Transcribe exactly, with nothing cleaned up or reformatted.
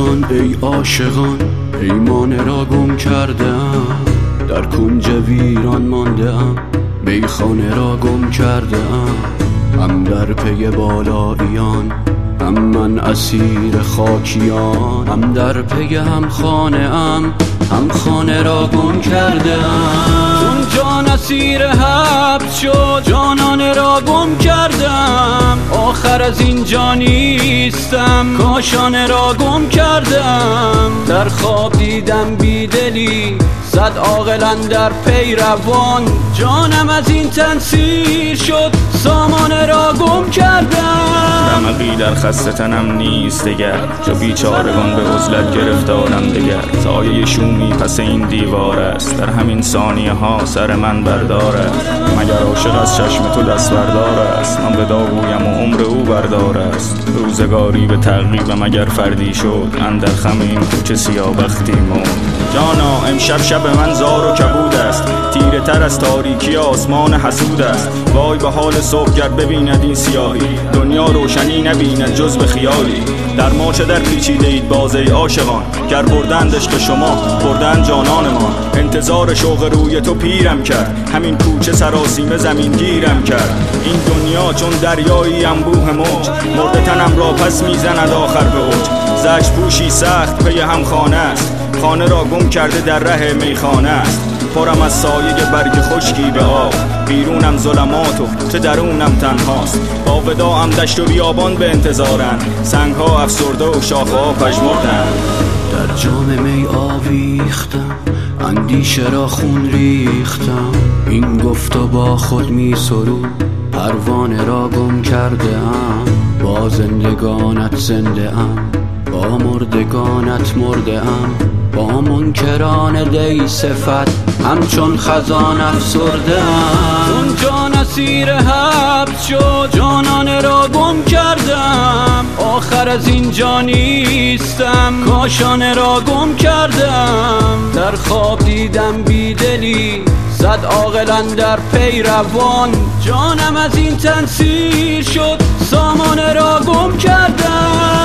عاشقان ای عاشقان پیمان را گم کردم، در کنج ویران ماندم، میخانه را گم کردم. هم در پی بالاییان، هم من اسیر خاکیان، هم در پی هم خانه ام، هم خانه را گم کردم. چون جان اسیر حبس شد جانانه را گم کردم، آخر از این جانیستم کاشانه را گم کردم. در خواب دیدم بیدلی صد عاقل در پی روان، جانم از این تن سیر شد سامانه را گم کردم. رمقی در خسته تنم نیست دگر، چو بیچارگان به عزلت گرفتارم دگر. سایه شومی پس این دیوار است، در همین ثانیه ها سر من بردار است. مگر عاشق از چشم تو دست بردار است، من به داغویم و عمر او بردار است. روزگاری به تعقیب مگر فردی شد، اندر خم این کوچه سیاه‌بختی مرد. جانا امشب شب من زار و کبود است، تیره تر از تاریکی آسمان حسود است. وای به حال صبح گر ببیند این سیاهی، دنیا روشنی نبیند جز به خیالی. در ما چه در پیچیده اید باز ای عاشقان، گر بردند عشق شما بردند جانانمان. انتظار شوق روی تو پیرم کرد، همین کوچه سراسیمه زمین گیرم کرد. این دنیا چون دریایی انبوه موج، مرده تنم را پس میزند آخر به اوج. زشت پوشی سخت پی هم خانه است، خانه را گم کرده در ره میخانه است. پرم از سایه برگ خشکی به آب، بیرونم ظلمات و چه درونم تنهاست. با وداعم دشت و بیابان به انتظارن، سنگ ها افسرده و شاخه ها پژمردن. در جام می آویختم، اندیشه را خون ریختم. این گفت و با خود می سرود، پروانه را گم کرده ام. با زندگانت زنده ام، با مردگانت مرده ام. با منکران دی صفت همچون خزان افسرده ام. چون جان اسیر حبس شد جانانه را گم کردم، آخر از این جانیستم کاشانه را گم کردم. در خواب دیدم بیدلی صد عاقل در پی روان، جانم از این تن سیر شد سامانه را گم کردم.